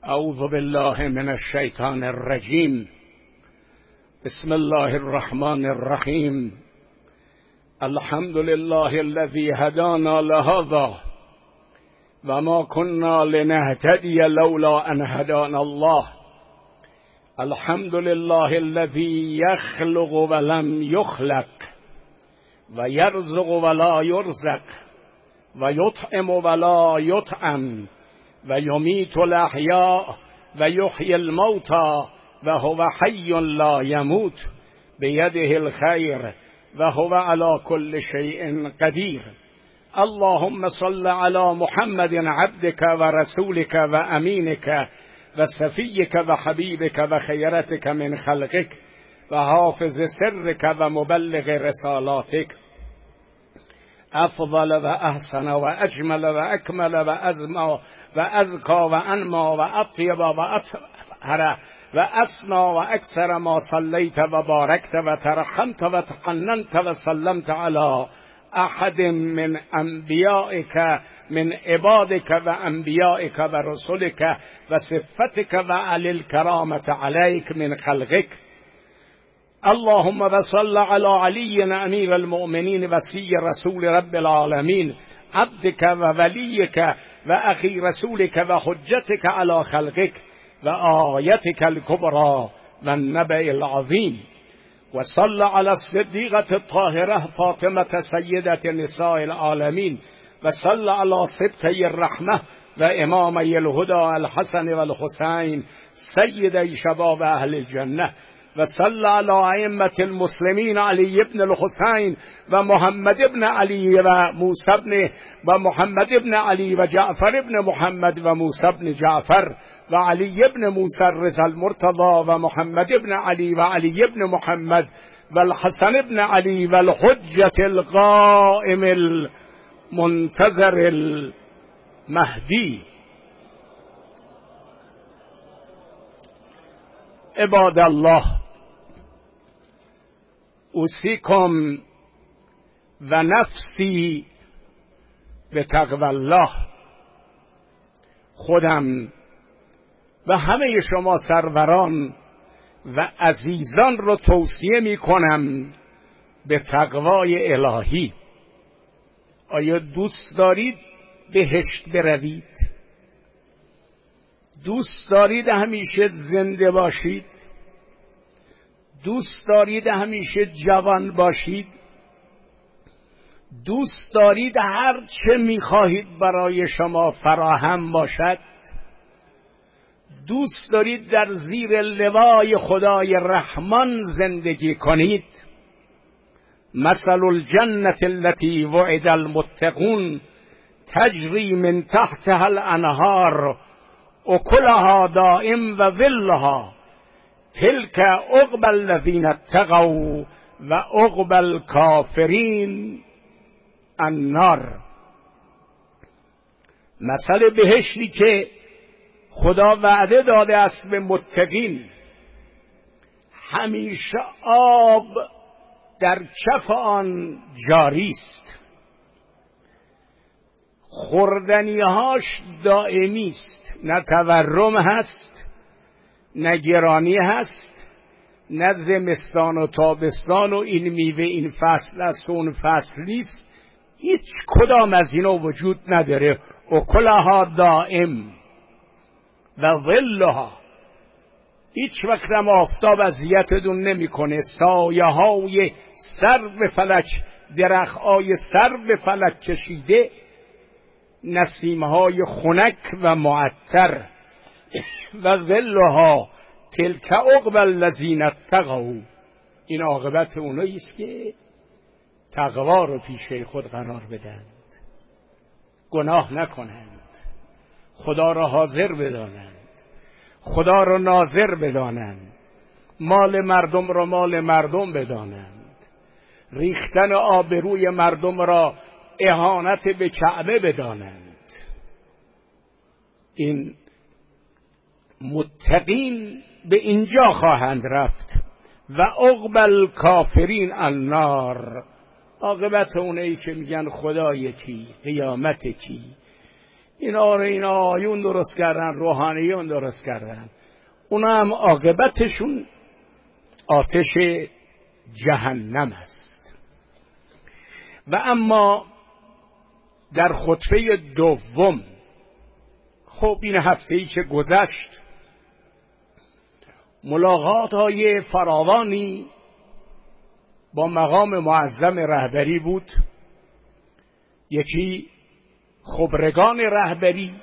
اعوذ بالله من الشیطان الرجیم. بسم الله الرحمن الرحیم. الحمد لله الذي هدانا لهذا وما كنا لنهتدي لولا ان هدانا الله. الحمد لله الذي يخلق ولم يخلق ويرزق ولا يرزق ويطعم ولا يطعم ويميت الأحياء ويحيي الموتى وهو حي لا يموت بيده الخير وهو على كل شيء قدير. اللهم صل على محمد عبدك ورسولك وأمينك وصفيك وحبيبك وخيرتك من خلقك وحافظ سرك ومبلغ رسالاتك، افضل و احسن و اجمل و اکمل و ازما و ازکا و انما و اطیب و اطهر و اسنا و اکثر ما صلیت و بارکت و ترحمت و تقننت و سلمت علی احد من انبیائک من عبادك و انبیائک و رسولك و صفتك و علی الکرامة علیک من خلقك. اللهم وصل على علي امير المؤمنين وصي رسول رب العالمين عبدك ووليك واخي رسولك وحجتك على خلقك وآيتك الكبرى والنبأ العظيم. وصل على الصديقة الطاهرة فاطمة سيدة نساء العالمين. وصل على سبتي الرحمة وإمامي الهدى الحسن والحسين سيدي شباب أهل الجنة. وصلى على أئمة المسلمين علي بن الحسين ومحمد بن علي وموسى بن ومحمد بن علي وجعفر بن محمد وموسى بن جعفر وعلي بن موسى الرضا المرتضى ومحمد بن علي وعلي بن محمد والحسن بن علي والحجة القائم المنتظر المهدي. عباد الله، اوصیکم و نفسی به تقوی الله. خودم و همه شما سروران و عزیزان رو توصیه می کنم به تقوای الهی. آیا دوست دارید بهشت بروید؟ دوست دارید همیشه زنده باشید؟ دوست دارید همیشه جوان باشید؟ دوست دارید هر چه میخواهید برای شما فراهم باشد؟ دوست دارید در زیر لوای خدای رحمان زندگی کنید؟ مثل الجنة التي وعد المتقون تجری من تحتها الانهار اکلها دائم و ظلها تلك عقبى الذین اتقوا و عقبى الکافرین النار. مثل بهشتی که خدا وعده داده است به متقین، همیشه آب در کف آن جاری است، خوردنیهاش دائمی است، نه تورم هست، نه گرانی هست، نه زمستان و تابستان و این میوه این فصل است و اون فصل نیست. هیچ کدام از اینا وجود نداره. اکلها دائم و ظلها، هیچ وقت هم آفتاب اذیتتون نمیکنه. سایه های سر به فلک، درخت های سر به فلک کشیده، نسیم های خنک و معطر. و ظلها تلک عقبى الذین اتقوا، این عاقبت اونایی است که تقوا رو پیش خود قرار بدند، گناه نکنند، خدا را حاضر بدانند، خدا را ناظر بدانند، مال مردم را مال مردم بدانند، ریختن آبروی مردم را اهانت به کعبه بدانند. این متقین به اینجا خواهند رفت. و عقبى الکافرین النار، عاقبت اونایی که میگن خدا یکی، قیامت کی، اینا رو اینا آیون درست کردن، روحانیون درست کردن. اونا هم عاقبتشون آتش جهنم است. و اما در خطبه دوم، خب این هفته‌ای که گذشت ملاقات‌های فراوانی با مقام معظم رهبری بود. یکی خبرگان رهبری،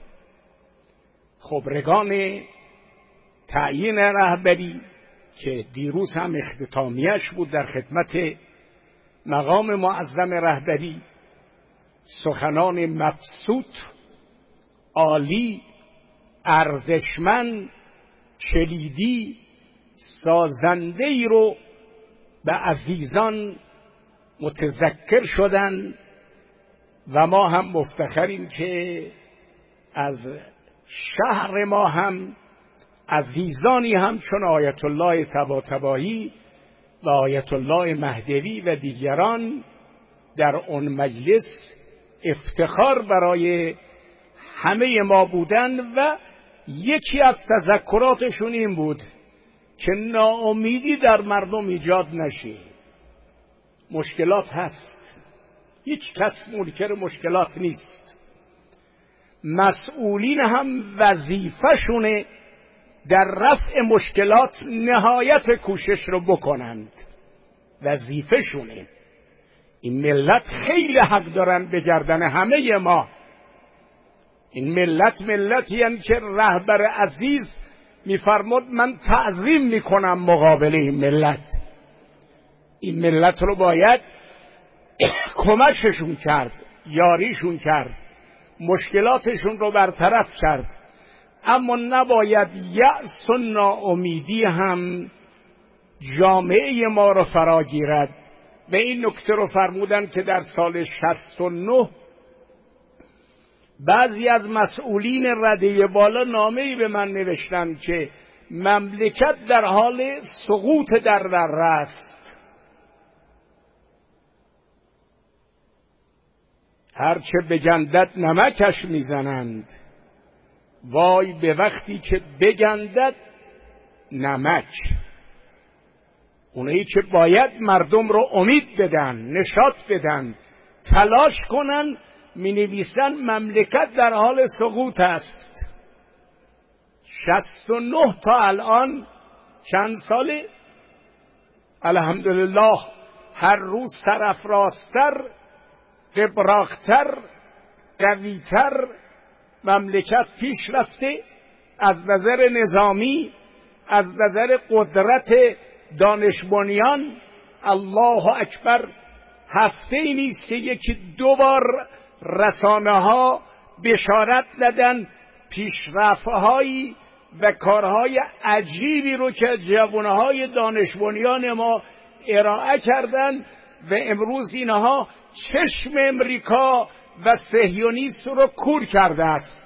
خبرگان تعیین رهبری که دیروز هم اختتامیش بود در خدمت مقام معظم رهبری، سخنان مبسوط، عالی، ارزشمند، کلیدی، سازنده‌ای رو به عزیزان متذکر شدن و ما هم مفتخریم که از شهر ما هم عزیزانی هم چون آیت الله طباطبایی و آیت الله مهدوی و دیگران در اون مجلس افتخار برای همه ما بودن و یکی از تذکراتشون این بود که ناامیدی در مردم ایجاد نشه. مشکلات هست، هیچ کس منکر مشکلات نیست. مسئولین هم وظیفه‌شونه در رفع مشکلات نهایت کوشش رو بکنند، وظیفه‌شونه. این ملت خیلی حق دارن به گردن همه ما. این ملت ملتی هستند که رهبر عزیز میفرمود من تعظیم میکنم مقابل این ملت. این ملت رو باید کمکشون کرد، یاریشون کرد، مشکلاتشون رو برطرف کرد، اما نباید یأس و ناامیدی هم جامعه ما رو فرا گیرد. و این نکته رو فرمودن که در سال 69 بعضی از مسئولین رده بالا نامه‌ای به من نوشتن که مملکت در حال سقوط در دره است. هرچه بگندد نمکش میزنند، وای به وقتی که بگندد نمک. اونایی که باید مردم رو امید بدن، نشاط بدن، تلاش کنن، می نویسن مملکت در حال سقوط است. 69 تا الان چند ساله؟ الحمدلله هر روز سرافرازتر، قبراقتر، قویتر مملکت پیش رفته، از نظر نظامی، از نظر قدرت دانش بنیان. الله اکبر، هفته ای نیست که یکی دو بار رسانه ها بشارت دادن پیشرفت‌هایی و کارهای عجیبی رو که جوانهای دانش بنیان ما ارائه کردن و امروز اینها چشم امریکا و صهیونیست رو کور کرده است.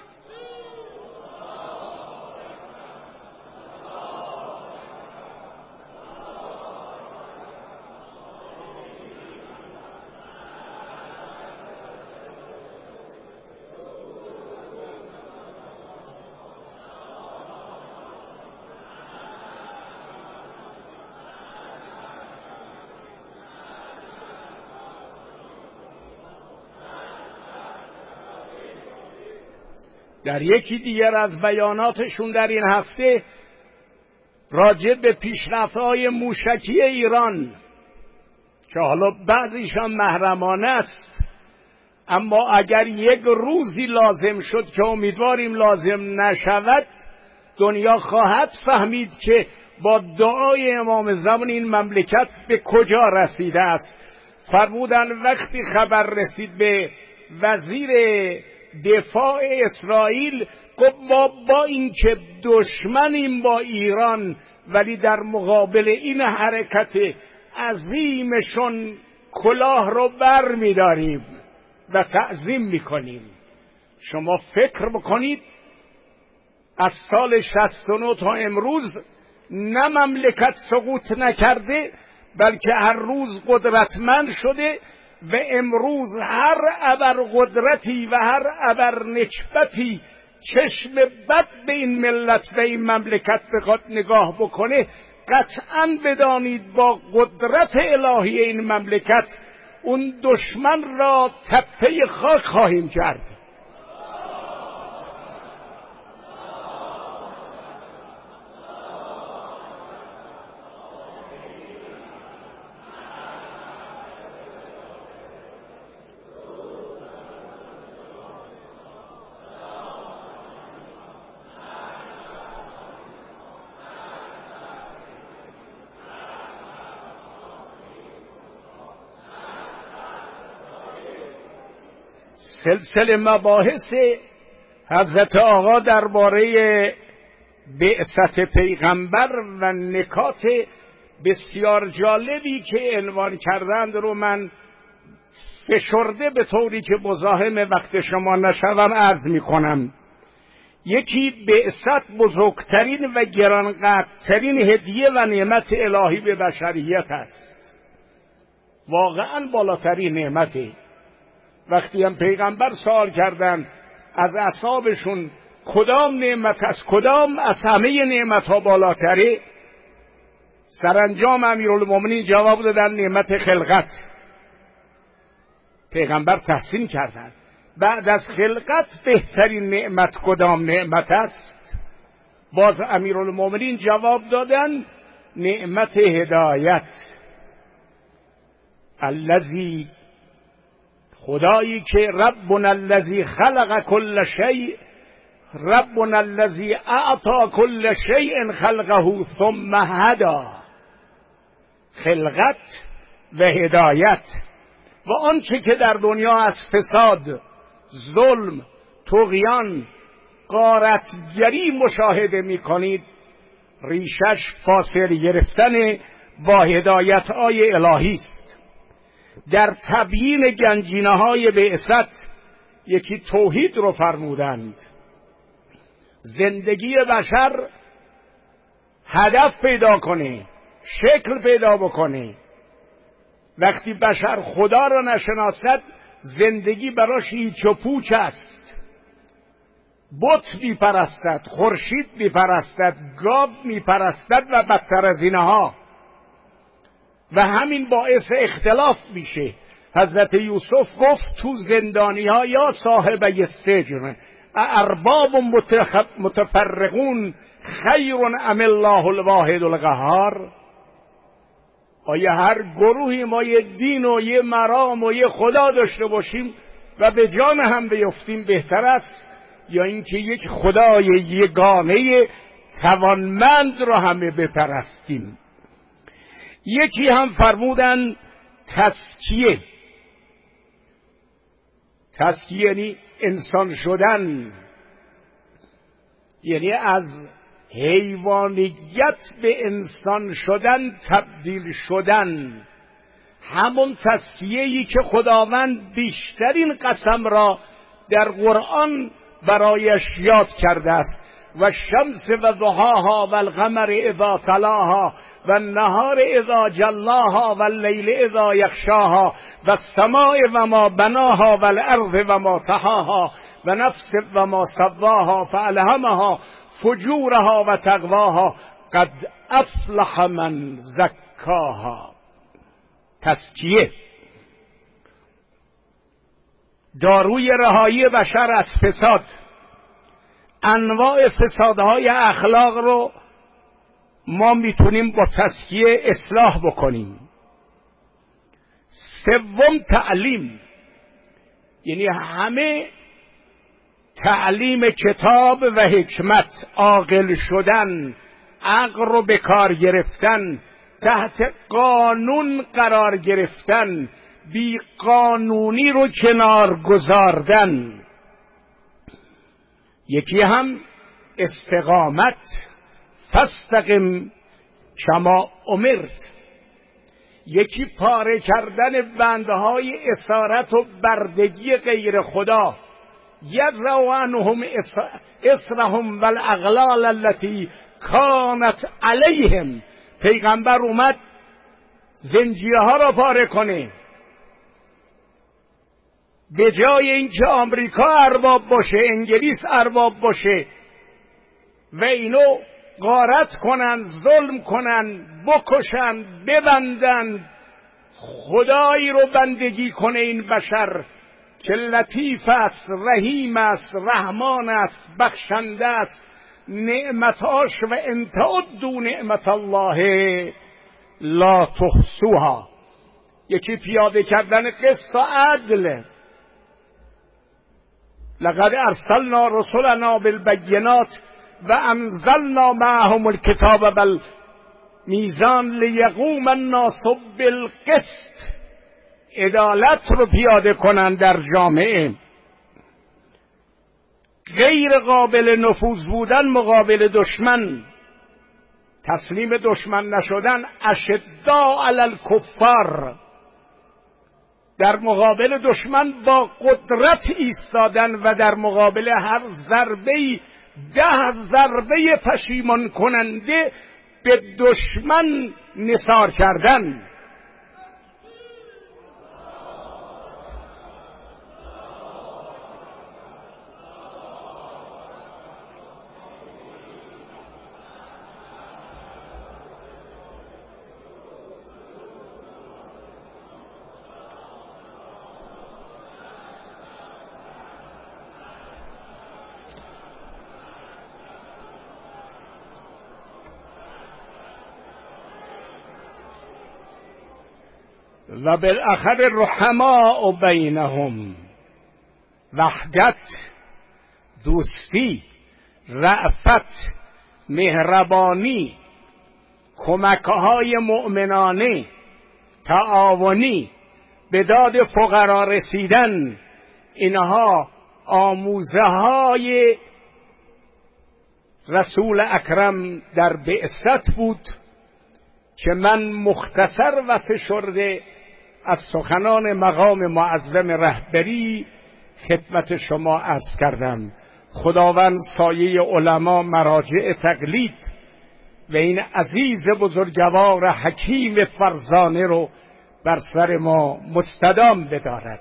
در یکی دیگر از بیاناتشون در این هفته راجع به پیشرفت‌های موشکی ایران که حالا بعضیشان محرمانه است، اما اگر یک روزی لازم شد که امیدواریم لازم نشود، دنیا خواهد فهمید که با دعای امام زمان این مملکت به کجا رسیده است. فرمودن وقتی خبر رسید به وزیر دفاع اسرائیل، گفت ما با این که دشمنیم با ایران ولی در مقابل این حرکت عظیمشون کلاه رو بر می‌داریم و تعظیم می‌کنیم. شما فکر بکنید از سال 69 تا امروز نه مملکت سقوط نکرده، بلکه هر روز قدرتمند شده و امروز هر ابرقدرتی و هر ابرنکبتی چشم بد به این ملت و این مملکت بخواد نگاه بکنه، قطعاً بدانید با قدرت الهی این مملکت اون دشمن را تپه خاک خواهیم کرد. سلسله مباحث حضرت آقا درباره بعثت پیغمبر و نکات بسیار جالبی که عنوان کردند رو من فشرده به طوری که مزاحم وقت شما نشوم عرض می کنم. یکی بعثت بزرگترین و گرانقدرترین هدیه و نعمت الهی به بشریت است، واقعا بالاترین نعمتی. وقتی هم پیغمبر سوال کردن از اصحابشون کدام نعمت است، کدام از همه نعمت ها بالاتره، سرانجام امیرالمومنین جواب دادن نعمت خلقت. پیغمبر تحسین کردن بعد از خلقت بهترین نعمت کدام نعمت است؟ باز امیرالمومنین جواب دادن نعمت هدایت. الذی، خدایی که ربنا الذی خلق کل شیء، ربنا الذی اعطا کل شیء خلقه ثم هدا. خلقت و هدایت و آنچه که در دنیا از فساد، ظلم، طغیان، غارتگری مشاهده می کنید، ریشش فاصله گرفتن با هدایت‌های الهی است. در تبیین گنجینه‌های بعثت یکی توحید رو فرمودند. زندگی بشر هدف پیدا کنه، شکل پیدا بکنه. وقتی بشر خدا را نشناسد زندگی براش هیچ و پوچ است. بت میپرستد، خورشید میپرستد، گاو میپرستد و بدتر از اینها، و همین باعث اختلاف میشه. حضرت یوسف گفت تو زندانی ها یا صاحب السجن ارباب متفرقون خیر ام الله الواحد القهار. آیا هر گروهی ما یه دین و یه مرام و یه خدا داشته باشیم و به جان هم بیفتیم بهتر است، یا اینکه یک خدای یگانه توانمند را همه بپرستیم؟ یکی هم فرمودن تزکیه. تزکیه یعنی انسان شدن، یعنی از حیوانیت به انسان شدن تبدیل شدن. همون تزکیه‌ای که خداوند بیشترین قسم را در قرآن برایش یاد کرده است. و الشمس و ضحاها و القمر اذا تلاها و النهار اذا جلاها و اللیل اذا یغشاها و السماء و ما بناها و الارض و ما طحاها و نفس و ما سواها فالهمها فجورها و تقواها قد افلح من زکاها. تزکیه داروی رهایی بشر از فساد. انواع فسادهای اخلاق رو ما میتونیم با تزکیه اصلاح بکنیم. سوم تعلیم، یعنی همه تعلیم کتاب و حکمت، عاقل شدن، عقل رو به کار گرفتن، تحت قانون قرار گرفتن، بی قانونی رو کنار گذاردن. یکی هم استقامت، فاستقم کما امرت. یکی پاره کردن بندهای اسارت و بردگی غیر خدا. یضع عنهم اصرهم والاغلال التي کانت علیهم. پیغمبر اومد زنجیرها را پاره کنه، به جای اینکه آمریکا ارباب باشه، انگلیس ارباب باشه و اینو غارت کنن، ظلم کنن، بکشن، ببندن، خدایی رو بندگی کنه این بشر که لطیف است، رحیم است، رحمان است، بخشنده است، نعمتاش و ان تعدوا نعمت الله لا تحصوها. یکی پیاده کردن قسط و عدل. لقد ارسلنا رسلنا بالبینات و انزلنا معهم الکتاب بالمیزان لیقوم الناس بالقسط. عدالت رو پیاده کنن در جامعه. غیر قابل نفوذ بودن مقابل دشمن، تسلیم دشمن نشدن، اشداء علی الکفار، در مقابل دشمن با قدرت ایستادن و در مقابل هر ضربه‌ای 10 ضربه پشیمان کننده به دشمن نثار کردن. و بالاخر رحماء بینهم، وحدت، دوستی، رأفت، مهربانی، کمک‌های مؤمنانه، تعاونی، به داد فقرا رسیدن، اینها آموزه‌های رسول اکرم در بعثت بود که من مختصر و فشرده از سخنان مقام معظم رهبری خدمت شما عرض کردم. خداوند سایه علما، مراجع تقلید و این عزیز بزرگوار حکیم فرزانه رو بر سر ما مستدام بدارد.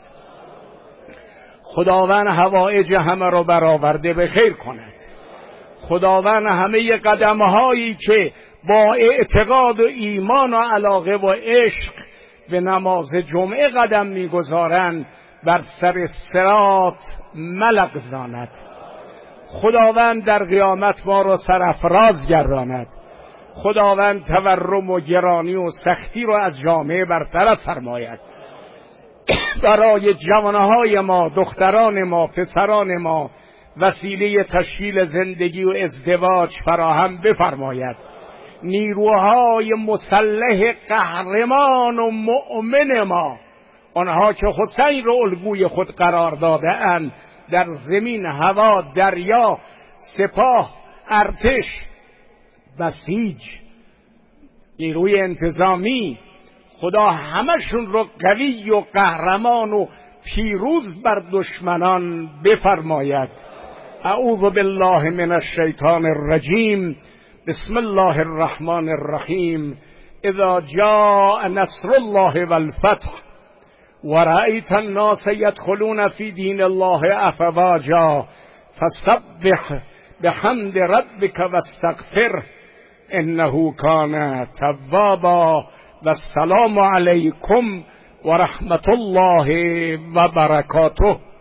خداوند حوائج همه رو برآورده به خیر کند. خداوند همه قدم‌هایی که با اعتقاد و ایمان و علاقه و عشق به نماز جمعه قدم می‌گذارند بر سر صراط ملغزاند. خداوند در قیامت ما را سرافراز گرداند. خداوند تورم و گرانی و سختی را از جامعه برطرف فرماید. برای جوانهای ما، دختران ما، پسران ما وسیله تشکیل زندگی و ازدواج فراهم بفرماید. نیروهای مسلح قهرمان و مؤمن ما، آنها که حسین را الگوی خود قرار داده اند، در زمین، هوا، دریا، سپاه، ارتش، بسیج، نیروی انتظامی، خدا همشون رو قوی و قهرمان و پیروز بر دشمنان بفرماید. اعوذ بالله من الشیطان الرجیم. بسم الله الرحمن الرحیم. اذا جاء نصر الله والفتح ورأيت الناس يدخلون في دين الله افواجا فسبح بحمد ربك واستغفره انه كان توابا. والسلام علیکم و رحمت الله و برکاته.